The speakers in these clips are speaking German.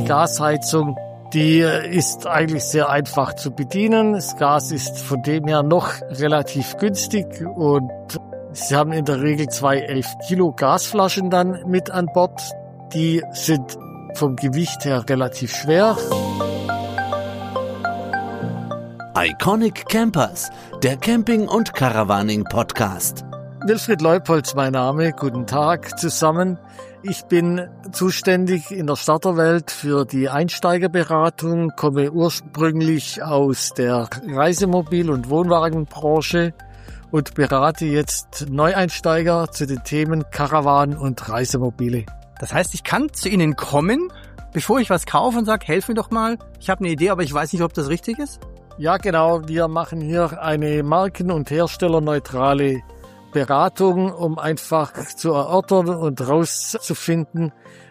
die Gasheizung, die ist eigentlich sehr einfach zu bedienen. Das Gas ist von dem her noch relativ günstig und Sie haben in der Regel 2 11 Kilo Gasflaschen dann mit an Bord. Die sind vom Gewicht her relativ schwer. Iconic Campers, der Camping- und Caravaning-Podcast. Wilfried Leupolz, mein Name. Guten Tag zusammen. Ich bin zuständig in der Starterwelt für die Einsteigerberatung, komme ursprünglich aus der Reisemobil- und Wohnwagenbranche und berate jetzt Neueinsteiger zu den Themen Karawan und Reisemobile. Das heißt, ich kann zu Ihnen kommen, bevor ich was kaufe und sage, helf mir doch mal. Ich habe eine Idee, aber ich weiß nicht, ob das richtig ist. Ja, genau. Wir machen hier eine marken- und herstellerneutrale Beratung, um einfach zu erörtern und rauszufinden,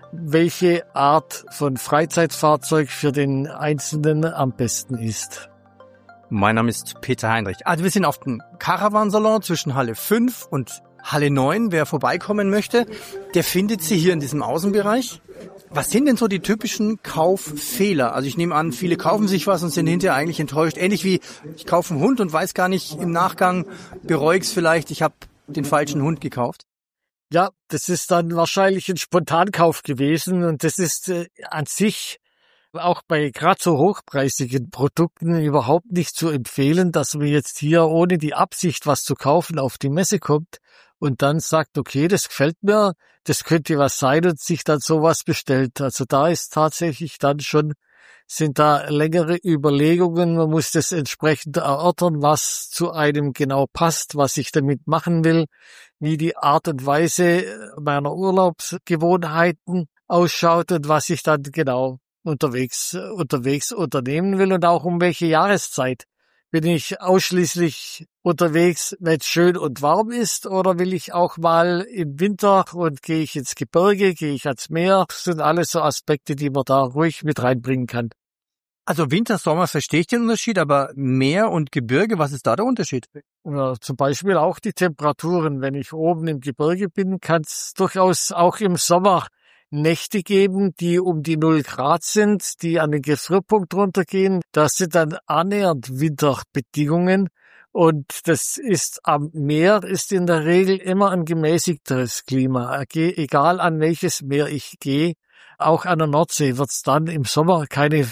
welche Art von Freizeitfahrzeug für den Einzelnen am besten ist. Mein Name ist Peter Heinrich. Also wir sind auf dem Caravansalon zwischen Halle 5 und Halle 9. Wer vorbeikommen möchte, der findet Sie hier in diesem Außenbereich. Was sind denn so die typischen Kauffehler? Also ich nehme an, viele kaufen sich was und sind hinterher eigentlich enttäuscht. Ähnlich wie, ich kaufe einen Hund und weiß gar nicht im Nachgang, bereue ich es vielleicht, ich habe den falschen Hund gekauft. Ja, das ist dann wahrscheinlich ein Spontankauf gewesen und das ist an sich auch bei gerade so hochpreisigen Produkten überhaupt nicht zu empfehlen, dass man jetzt hier ohne die Absicht, was zu kaufen, auf die Messe kommt und dann sagt, okay, das gefällt mir, das könnte was sein und sich dann sowas bestellt. Also da ist tatsächlich dann schon, sind da längere Überlegungen, man muss das entsprechend erörtern, was zu einem genau passt, was ich damit machen will, wie die Art und Weise meiner Urlaubsgewohnheiten ausschaut und was ich dann genau unterwegs unternehmen will und auch um welche Jahreszeit. Bin ich ausschließlich unterwegs, wenn es schön und warm ist, oder will ich auch mal im Winter und gehe ich ins Gebirge, gehe ich ans Meer? Das sind alles so Aspekte, die man da ruhig mit reinbringen kann. Also Winter, Sommer verstehe ich den Unterschied, aber Meer und Gebirge, was ist da der Unterschied? Ja, zum Beispiel auch die Temperaturen. Wenn ich oben im Gebirge bin, kann es durchaus auch im Sommer Nächte geben, die um die 0 Grad sind, die an den Gefrierpunkt runtergehen. Das sind dann annähernd Winterbedingungen. Und das ist am Meer ist in der Regel immer ein gemäßigteres Klima. Egal an welches Meer ich gehe, auch an der Nordsee wird es dann im Sommer keine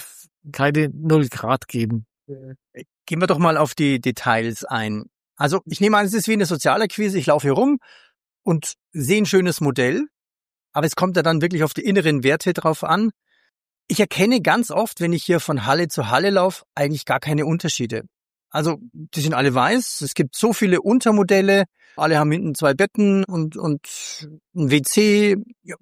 0 Grad geben. Gehen wir doch mal auf die Details ein. Also ich nehme an, es ist wie eine Sozialakquise. Ich laufe hier rum und sehe ein schönes Modell. Aber es kommt ja dann wirklich auf die inneren Werte drauf an. Ich erkenne ganz oft, wenn ich hier von Halle zu Halle laufe, eigentlich gar keine Unterschiede. Also die sind alle weiß, es gibt so viele Untermodelle, alle haben hinten 2 Betten und ein WC. Ja,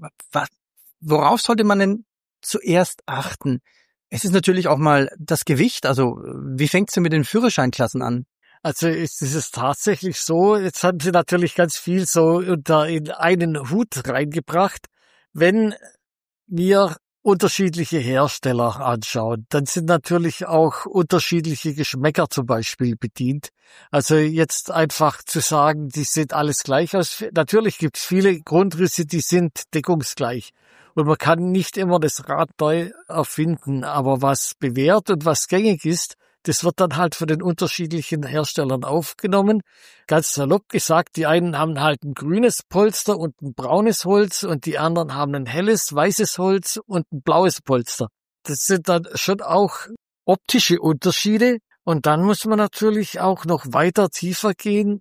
worauf sollte man denn zuerst achten? Es ist natürlich auch mal das Gewicht, also wie fängt es denn mit den Führerscheinklassen an? Also ist es tatsächlich so, jetzt haben Sie natürlich ganz viel so in einen Hut reingebracht. Wenn wir unterschiedliche Hersteller anschauen, dann sind natürlich auch unterschiedliche Geschmäcker zum Beispiel bedient. Also jetzt einfach zu sagen, die sieht alles gleich aus. Natürlich gibt es viele Grundrisse, die sind deckungsgleich. Und man kann nicht immer das Rad neu erfinden. Aber was bewährt und was gängig ist, das wird dann halt von den unterschiedlichen Herstellern aufgenommen. Ganz salopp gesagt, die einen haben halt ein grünes Polster und ein braunes Holz und die anderen haben ein helles, weißes Holz und ein blaues Polster. Das sind dann schon auch optische Unterschiede. Und dann muss man natürlich auch noch weiter tiefer gehen.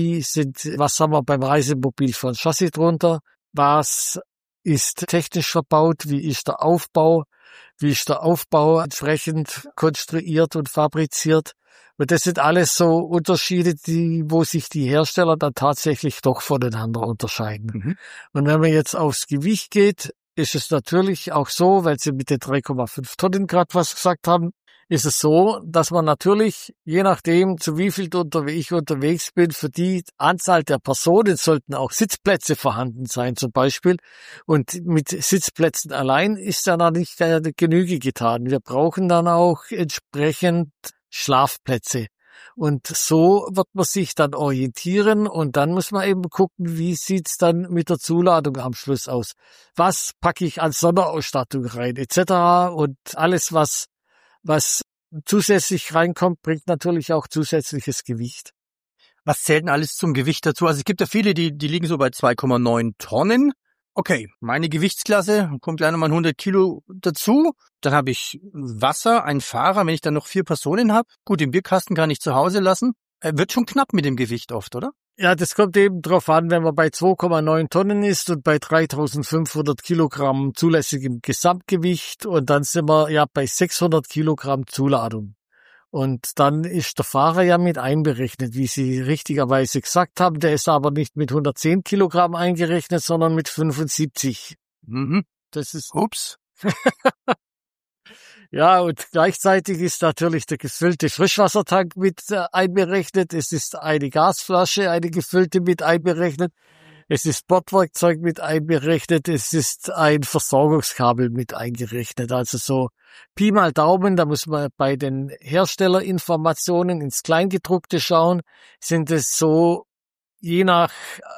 Was haben wir beim Reisemobil für ein Chassis drunter? Was ist technisch verbaut? Wie ist der Aufbau? Wie ist der Aufbau entsprechend konstruiert und fabriziert? Und das sind alles so Unterschiede, wo sich die Hersteller dann tatsächlich doch voneinander unterscheiden. Mhm. Und wenn man jetzt aufs Gewicht geht, ist es natürlich auch so, weil Sie mit den 3,5 Tonnen gerade was gesagt haben, ist es so, dass man natürlich, je nachdem, zu wie viel ich unterwegs bin, für die Anzahl der Personen sollten auch Sitzplätze vorhanden sein zum Beispiel. Und mit Sitzplätzen allein ist dann auch nicht Genüge getan. Wir brauchen dann auch entsprechend Schlafplätze. Und so wird man sich dann orientieren und dann muss man eben gucken, wie sieht's dann mit der Zuladung am Schluss aus. Was packe ich als Sonderausstattung rein, etc. Und alles, was zusätzlich reinkommt, bringt natürlich auch zusätzliches Gewicht. Was zählt denn alles zum Gewicht dazu? Also es gibt ja viele, die liegen so bei 2,9 Tonnen. Okay, meine Gewichtsklasse, kommt gleich nochmal 100 Kilo dazu. Dann habe ich Wasser, einen Fahrer, wenn ich dann noch 4 Personen habe. Gut, den Bierkasten kann ich zu Hause lassen. Wird schon knapp mit dem Gewicht oft, oder? Ja, das kommt eben drauf an, wenn man bei 2,9 Tonnen ist und bei 3.500 Kilogramm zulässigem Gesamtgewicht und dann sind wir ja bei 600 Kilogramm Zuladung. Und dann ist der Fahrer ja mit einberechnet, wie Sie richtigerweise gesagt haben. Der ist aber nicht mit 110 Kilogramm eingerechnet, sondern mit 75. Mhm. Das ist... Ups. Ja, und gleichzeitig ist natürlich der gefüllte Frischwassertank mit einberechnet. Es ist eine Gasflasche, eine gefüllte mit einberechnet. Es ist Bordwerkzeug mit einberechnet. Es ist ein Versorgungskabel mit eingerechnet. Also so Pi mal Daumen, da muss man bei den Herstellerinformationen ins Kleingedruckte schauen. Sind es so je nach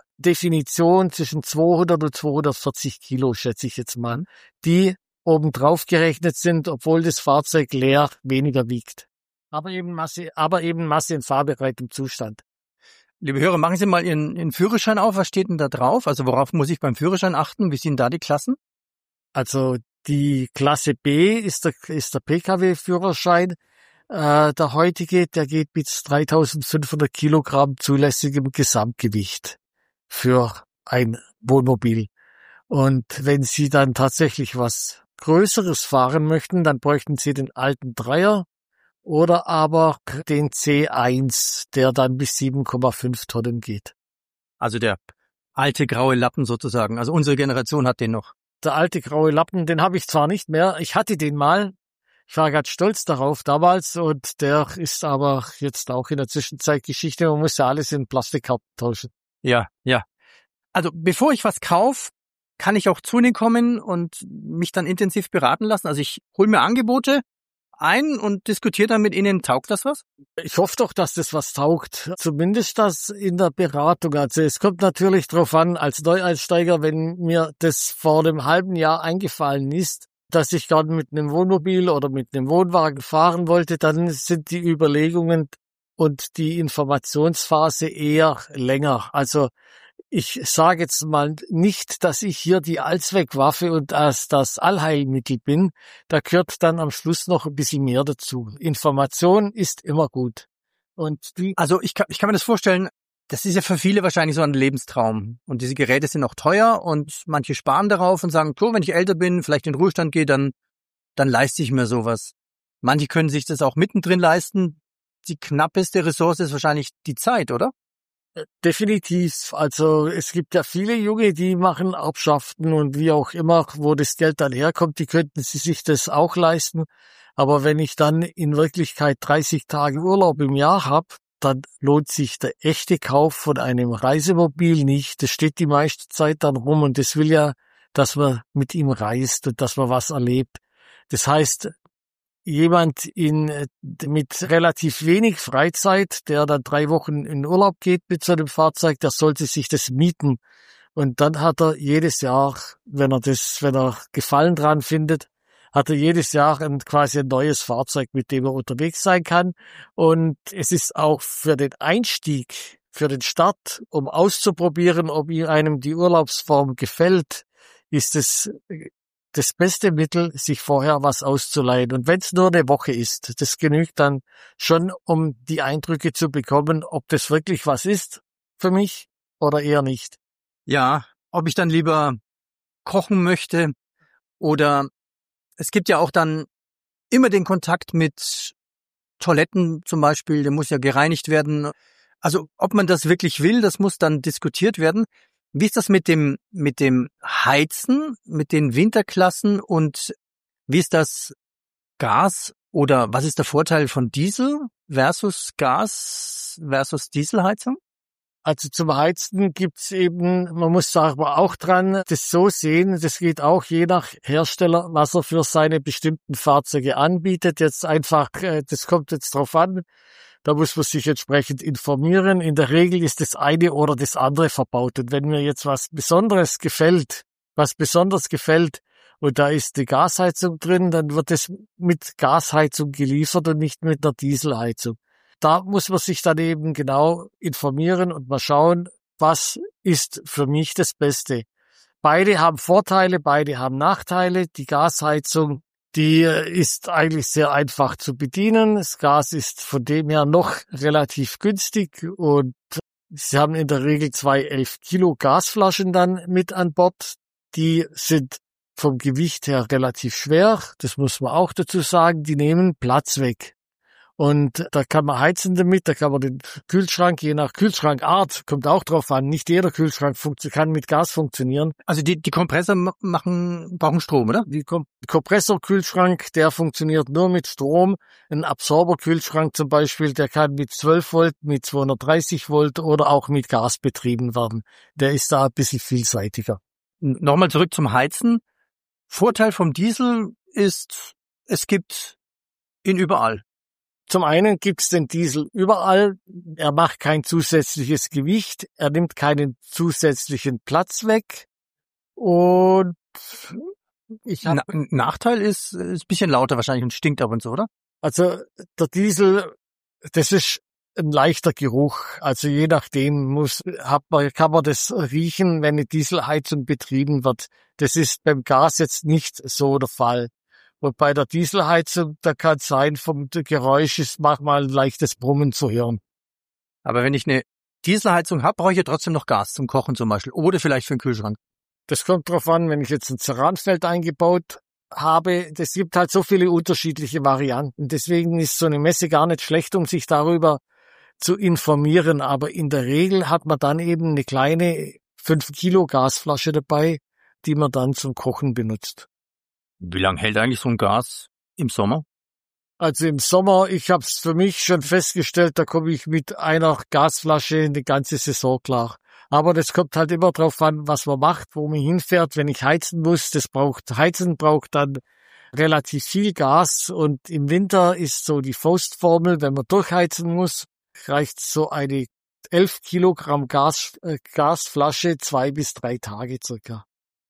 Definition zwischen 200 und 240 Kilo, schätze ich jetzt mal, die obendrauf gerechnet sind, obwohl das Fahrzeug leer weniger wiegt. Aber eben Masse in fahrbereitem Zustand. Liebe Hörer, machen Sie mal Ihren Führerschein auf. Was steht denn da drauf? Also worauf muss ich beim Führerschein achten? Wie sind da die Klassen? Also die Klasse B ist der Pkw-Führerschein. Der heutige, der geht bis 3.500 Kilogramm zulässigem Gesamtgewicht für ein Wohnmobil. Und wenn Sie dann tatsächlich was Größeres fahren möchten, dann bräuchten Sie den alten Dreier oder aber den C1, der dann bis 7,5 Tonnen geht. Also der alte graue Lappen sozusagen. Also unsere Generation hat den noch. Der alte graue Lappen, den habe ich zwar nicht mehr, ich hatte den mal. Ich war ganz stolz darauf damals und der ist aber jetzt auch in der Zwischenzeit Geschichte. Man muss ja alles in Plastikkarten tauschen. Ja. Also bevor ich was kaufe, kann ich auch zu Ihnen kommen und mich dann intensiv beraten lassen. Also ich hole mir Angebote ein und diskutiere dann mit Ihnen. Taugt das was? Ich hoffe doch, dass das was taugt. Zumindest das in der Beratung. Also es kommt natürlich drauf an, als Neueinsteiger, wenn mir das vor einem halben Jahr eingefallen ist, dass ich gerade mit einem Wohnmobil oder mit einem Wohnwagen fahren wollte, dann sind die Überlegungen und die Informationsphase eher länger. Also ich sage jetzt mal nicht, dass ich hier die Allzweckwaffe und das Allheilmittel bin. Da gehört dann am Schluss noch ein bisschen mehr dazu. Information ist immer gut. Und Also ich kann mir das vorstellen, das ist ja für viele wahrscheinlich so ein Lebenstraum. Und diese Geräte sind auch teuer und manche sparen darauf und sagen, wenn ich älter bin, vielleicht in den Ruhestand gehe, dann leiste ich mir sowas. Manche können sich das auch mittendrin leisten. Die knappeste Ressource ist wahrscheinlich die Zeit, oder? Definitiv. Also es gibt ja viele Junge, die machen Erbschaften und wie auch immer, wo das Geld dann herkommt, die könnten sie sich das auch leisten. Aber wenn ich dann in Wirklichkeit 30 Tage Urlaub im Jahr habe, dann lohnt sich der echte Kauf von einem Reisemobil nicht. Das steht die meiste Zeit dann rum und das will ja, dass man mit ihm reist und dass man was erlebt. Das heißt, jemand mit relativ wenig Freizeit, der dann 3 Wochen in Urlaub geht mit so einem Fahrzeug, der sollte sich das mieten. Und dann hat er jedes Jahr, wenn er Gefallen dran findet, hat er jedes Jahr quasi ein neues Fahrzeug, mit dem er unterwegs sein kann. Und es ist auch für den Einstieg, für den Start, um auszuprobieren, ob einem die Urlaubsform gefällt, ist es das beste Mittel, sich vorher was auszuleihen. Und wenn es nur eine Woche ist, das genügt dann schon, um die Eindrücke zu bekommen, ob das wirklich was ist für mich oder eher nicht. Ja, ob ich dann lieber kochen möchte oder es gibt ja auch dann immer den Kontakt mit Toiletten zum Beispiel, der muss ja gereinigt werden. Also ob man das wirklich will, das muss dann diskutiert werden. Wie ist das mit dem Heizen, mit den Winterklassen und wie ist das Gas oder was ist der Vorteil von Diesel versus Gas versus Dieselheizung? Also zum Heizen gibt's eben, man muss aber auch dran das so sehen, das geht auch je nach Hersteller, was er für seine bestimmten Fahrzeuge anbietet. Jetzt einfach, das kommt jetzt drauf an. Da muss man sich entsprechend informieren. In der Regel ist das eine oder das andere verbaut. Und wenn mir jetzt was besonders gefällt und da ist die Gasheizung drin, dann wird es mit Gasheizung geliefert und nicht mit einer Dieselheizung. Da muss man sich dann eben genau informieren und mal schauen, was ist für mich das Beste. Beide haben Vorteile, beide haben Nachteile. Die Gasheizung, die ist eigentlich sehr einfach zu bedienen. Das Gas ist von dem her noch relativ günstig und sie haben in der Regel 2 11 Kilo Gasflaschen dann mit an Bord. Die sind vom Gewicht her relativ schwer. Das muss man auch dazu sagen. Die nehmen Platz weg. Und da kann man heizen damit, da kann man den Kühlschrank, je nach Kühlschrankart, kommt auch drauf an, nicht jeder Kühlschrank kann mit Gas funktionieren. Also die Kompressor brauchen Strom, oder? Die Kompressorkühlschrank, der funktioniert nur mit Strom. Ein Absorberkühlschrank zum Beispiel, der kann mit 12 Volt, mit 230 Volt oder auch mit Gas betrieben werden. Der ist da ein bisschen vielseitiger. Nochmal zurück zum Heizen. Vorteil vom Diesel ist, es gibt ihn überall. Zum einen gibt's den Diesel überall. Er macht kein zusätzliches Gewicht. Er nimmt keinen zusätzlichen Platz weg. Und Nachteil ist ein bisschen lauter wahrscheinlich und stinkt ab und so, oder? Also der Diesel, das ist ein leichter Geruch. Also je nachdem kann man das riechen, wenn eine Dieselheizung betrieben wird. Das ist beim Gas jetzt nicht so der Fall. Und bei der Dieselheizung, da kann es sein, vom Geräusch ist manchmal ein leichtes Brummen zu hören. Aber wenn ich eine Dieselheizung habe, brauche ich ja trotzdem noch Gas zum Kochen zum Beispiel oder vielleicht für den Kühlschrank. Das kommt drauf an, wenn ich jetzt ein Ceranfeld eingebaut habe. Das gibt halt so viele unterschiedliche Varianten. Deswegen ist so eine Messe gar nicht schlecht, um sich darüber zu informieren. Aber in der Regel hat man dann eben eine kleine 5 Kilo Gasflasche dabei, die man dann zum Kochen benutzt. Wie lange hält eigentlich so ein Gas im Sommer? Also im Sommer, ich habe es für mich schon festgestellt, da komme ich mit einer Gasflasche eine ganze Saison klar. Aber das kommt halt immer drauf an, was man macht, wo man hinfährt. Wenn ich heizen muss, Heizen braucht dann relativ viel Gas. Und im Winter ist so die Faustformel, wenn man durchheizen muss, reicht so eine 11 Kilogramm Gasflasche 2 bis 3 Tage circa.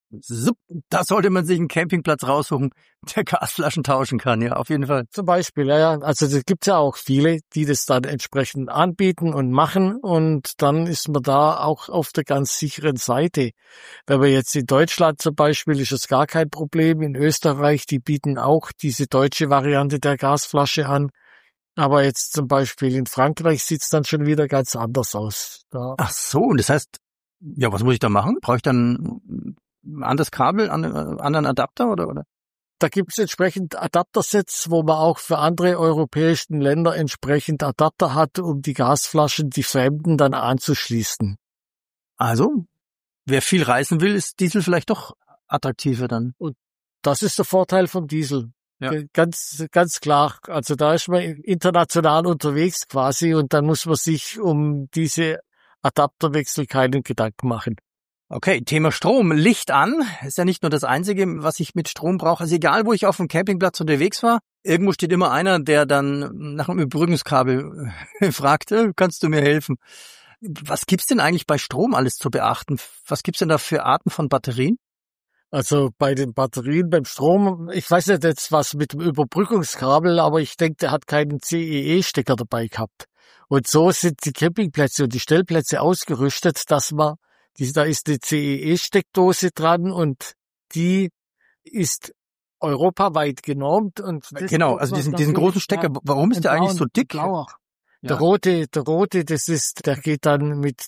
Da sollte man sich einen Campingplatz raussuchen, der Gasflaschen tauschen kann, ja, auf jeden Fall. Zum Beispiel, ja. Also das gibt's ja auch viele, die das dann entsprechend anbieten und machen und dann ist man da auch auf der ganz sicheren Seite. Wenn wir jetzt in Deutschland zum Beispiel, ist es gar kein Problem. In Österreich, die bieten auch diese deutsche Variante der Gasflasche an. Aber jetzt zum Beispiel in Frankreich sieht's dann schon wieder ganz anders aus. Ach so, und das heißt, ja, was muss ich da machen? Brauche ich dann ein anderes Kabel, anderen Adapter oder? Da gibt's entsprechend Adaptersets, wo man auch für andere europäischen Länder entsprechend Adapter hat, um die Gasflaschen, die fremden, dann anzuschließen. Also, wer viel reisen will, ist Diesel vielleicht doch attraktiver dann. Und das ist der Vorteil vom Diesel. Ja. Ganz klar. Also da ist man international unterwegs quasi und dann muss man sich um diese Adapterwechsel keinen Gedanken machen. Okay, Thema Strom. Licht an. Ist ja nicht nur das Einzige, was ich mit Strom brauche. Also egal, wo ich auf dem Campingplatz unterwegs war, irgendwo steht immer einer, der dann nach einem Überbrückungskabel fragt, kannst du mir helfen? Was gibt's denn eigentlich bei Strom alles zu beachten? Was gibt's denn da für Arten von Batterien? Also bei den Batterien, beim Strom, ich weiß nicht jetzt was mit dem Überbrückungskabel, aber ich denke, der hat keinen CEE-Stecker dabei gehabt. Und so sind die Campingplätze und die Stellplätze ausgerüstet, dass da ist eine CEE-Steckdose dran und die ist europaweit genormt. Und genau, also diesen großen Stecker, warum ist der eigentlich so dick? Blauer. Ja. Der rote, der geht dann mit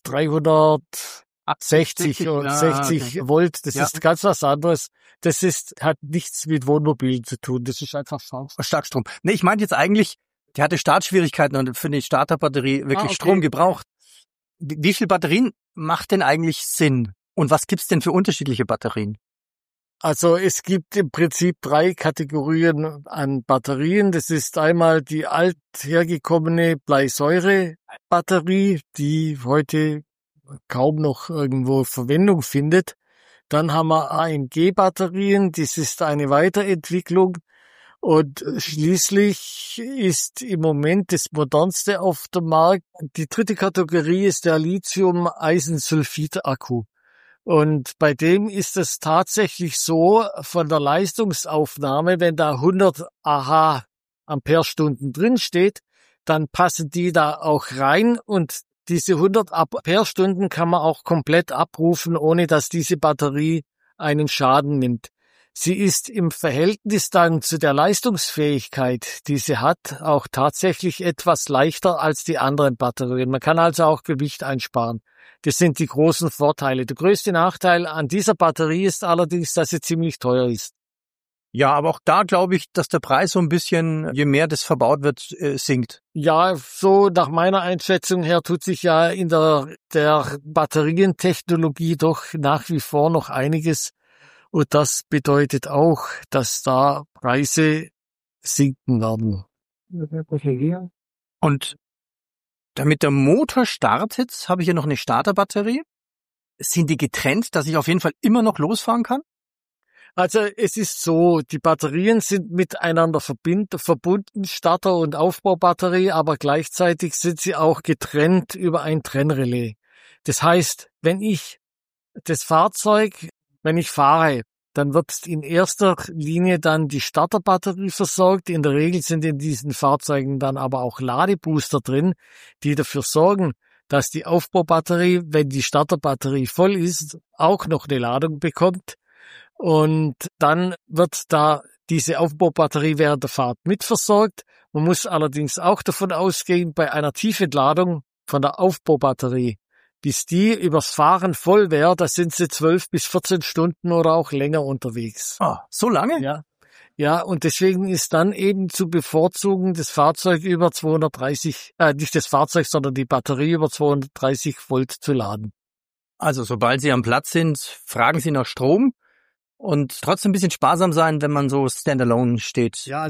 360 und 60 Volt. Das ist ganz was anderes. Hat nichts mit Wohnmobilen zu tun. Das ist einfach Starkstrom. Nee, ich meinte jetzt eigentlich, der hatte Startschwierigkeiten und für eine Starterbatterie wirklich Strom gebraucht. Wie viel Batterien macht denn eigentlich Sinn? Und was gibt's denn für unterschiedliche Batterien? Also es gibt im Prinzip 3 Kategorien an Batterien. Das ist einmal die althergekommene Bleisäure-Batterie, die heute kaum noch irgendwo Verwendung findet. Dann haben wir AMG-Batterien. Das ist eine Weiterentwicklung. Und schließlich ist im Moment das modernste auf dem Markt. Die dritte Kategorie ist der Lithium-Eisensulfid-Akku. Und bei dem ist es tatsächlich so, von der Leistungsaufnahme, wenn da 100 Ampere-Stunden drin steht, dann passen die da auch rein und diese 100 Ampere-Stunden kann man auch komplett abrufen, ohne dass diese Batterie einen Schaden nimmt. Sie ist im Verhältnis dann zu der Leistungsfähigkeit, die sie hat, auch tatsächlich etwas leichter als die anderen Batterien. Man kann also auch Gewicht einsparen. Das sind die großen Vorteile. Der größte Nachteil an dieser Batterie ist allerdings, dass sie ziemlich teuer ist. Ja, aber auch da glaube ich, dass der Preis so ein bisschen, je mehr das verbaut wird, sinkt. Ja, so nach meiner Einschätzung her tut sich ja in der Batterientechnologie doch nach wie vor noch einiges. Und das bedeutet auch, dass da Preise sinken werden. Und damit der Motor startet, habe ich hier noch eine Starterbatterie. Sind die getrennt, dass ich auf jeden Fall immer noch losfahren kann? Also es ist so, die Batterien sind miteinander verbunden, Starter- und Aufbaubatterie, aber gleichzeitig sind sie auch getrennt über ein Trennrelais. Das heißt, wenn ich fahre, dann wird in erster Linie dann die Starterbatterie versorgt. In der Regel sind in diesen Fahrzeugen dann aber auch Ladebooster drin, die dafür sorgen, dass die Aufbaubatterie, wenn die Starterbatterie voll ist, auch noch eine Ladung bekommt. Und dann wird da diese Aufbaubatterie während der Fahrt mitversorgt. Man muss allerdings auch davon ausgehen, bei einer Tiefentladung von der Aufbaubatterie, bis die übers Fahren voll wäre, da sind sie 12 bis 14 Stunden oder auch länger unterwegs. Ah, so lange? Ja. Ja, und deswegen ist dann eben zu bevorzugen, das Fahrzeug über 230, nicht das Fahrzeug, sondern die Batterie über 230 Volt zu laden. Also sobald Sie am Platz sind, fragen Sie nach Strom und trotzdem ein bisschen sparsam sein, wenn man so standalone steht. Ja,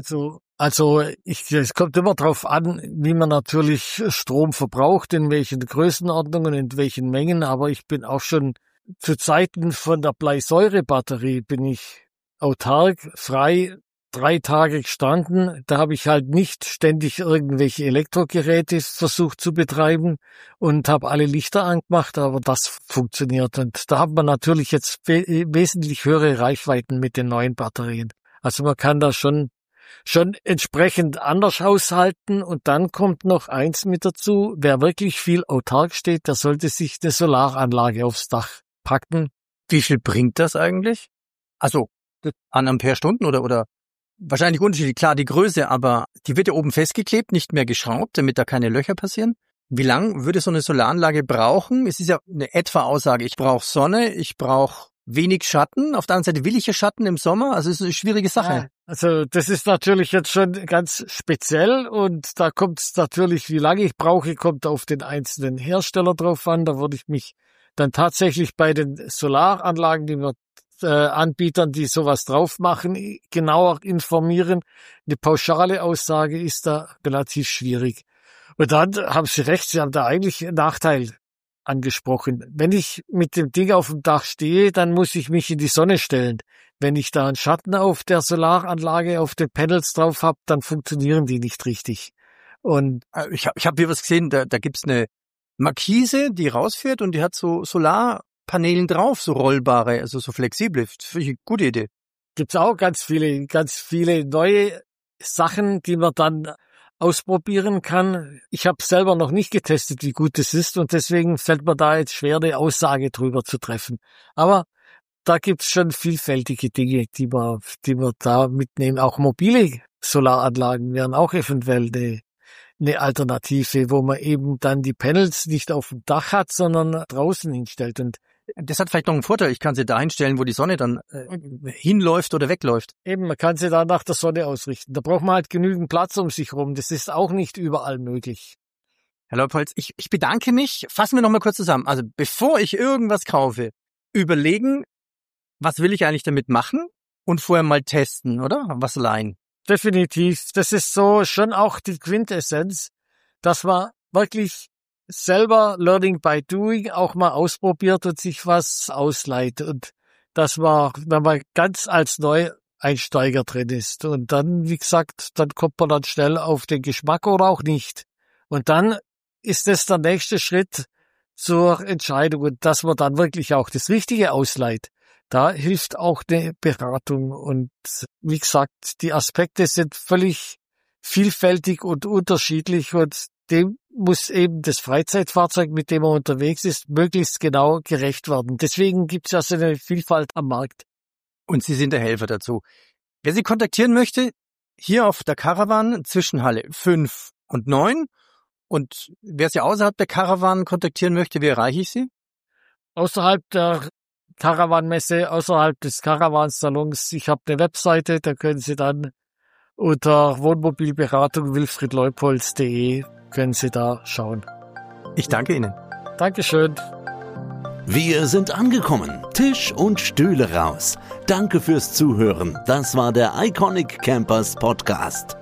es kommt immer drauf an, wie man natürlich Strom verbraucht, in welchen Größenordnungen, in welchen Mengen, aber ich bin auch schon zu Zeiten von der Bleisäurebatterie bin ich autark, frei 3 Tage gestanden. Da habe ich halt nicht ständig irgendwelche Elektrogeräte versucht zu betreiben und habe alle Lichter angemacht, aber das funktioniert. Und da hat man natürlich jetzt wesentlich höhere Reichweiten mit den neuen Batterien. Also man kann da schon entsprechend anders haushalten. Und dann kommt noch eins mit dazu: Wer wirklich viel autark steht, der sollte sich eine Solaranlage aufs Dach packen. Wie viel bringt das eigentlich? Also an Amperestunden oder wahrscheinlich unterschiedlich. Klar, die Größe, aber die wird ja oben festgeklebt, nicht mehr geschraubt, damit da keine Löcher passieren. Wie lang würde so eine Solaranlage brauchen? Es ist ja eine etwa Aussage. Ich brauche Sonne, ich brauche wenig Schatten. Auf der anderen Seite will ich ja Schatten im Sommer. Also es ist eine schwierige Sache. Ja, also das ist natürlich jetzt schon ganz speziell und da kommt es natürlich, wie lange ich brauche, kommt auf den einzelnen Hersteller drauf an. Da würde ich mich dann tatsächlich bei den Solaranlagen, die wir Anbietern, die sowas drauf machen, genauer informieren. Eine pauschale Aussage ist da relativ schwierig. Und dann haben Sie recht, Sie haben da eigentlich einen Nachteil angesprochen. Wenn ich mit dem Ding auf dem Dach stehe, dann muss ich mich in die Sonne stellen. Wenn ich da einen Schatten auf der Solaranlage, auf den Panels drauf habe, dann funktionieren die nicht richtig. Und ich hab hier was gesehen, da gibt's eine Markise, die rausfährt und die hat so Solarpaneelen drauf, so rollbare, also so flexible. Finde ich eine gute Idee. Gibt's auch ganz viele neue Sachen, die man dann ausprobieren kann. Ich habe selber noch nicht getestet, wie gut es ist, und deswegen fällt mir da jetzt schwer, eine Aussage drüber zu treffen. Aber da gibt's schon vielfältige Dinge, die man da mitnehmen. Auch mobile Solaranlagen wären auch eventuell eine Alternative, wo man eben dann die Panels nicht auf dem Dach hat, sondern draußen hinstellt. Und das hat vielleicht noch einen Vorteil. Ich kann sie da hinstellen, wo die Sonne dann hinläuft oder wegläuft. eben, man kann sie da nach der Sonne ausrichten. Da braucht man halt genügend Platz um sich rum. Das ist auch nicht überall möglich. Herr Leupolz, ich bedanke mich. Fassen wir noch mal kurz zusammen. Also bevor ich irgendwas kaufe, überlegen, was will ich eigentlich damit machen und vorher mal testen, oder? Was leihen. Definitiv. Das ist so schon auch die Quintessenz, dass man wirklich selber Learning by Doing auch mal ausprobiert und sich was ausleiht. Und dass man, wenn man ganz als Einsteiger drin ist. Und dann, wie gesagt, dann kommt man dann schnell auf den Geschmack oder auch nicht. Und dann ist es der nächste Schritt zur Entscheidung und dass man dann wirklich auch das Richtige ausleiht. Da hilft auch eine Beratung. Und wie gesagt, die Aspekte sind völlig vielfältig und unterschiedlich und dem muss eben das Freizeitfahrzeug, mit dem man unterwegs ist, möglichst genau gerecht werden. Deswegen gibt es ja so eine Vielfalt am Markt. Und Sie sind der Helfer dazu. Wer Sie kontaktieren möchte, hier auf der Caravan zwischen Halle 5 und 9. Und wer Sie außerhalb der Caravan kontaktieren möchte, wie erreiche ich Sie? Außerhalb der Caravan-Messe, außerhalb des Caravan-Salons. Ich habe eine Webseite, da können Sie dann unter Wohnmobilberatung wilfriedleupolz.de können Sie da schauen. Ich danke Ihnen. Dankeschön. Wir sind angekommen. Tisch und Stühle raus. Danke fürs Zuhören. Das war der Iconic Campers Podcast.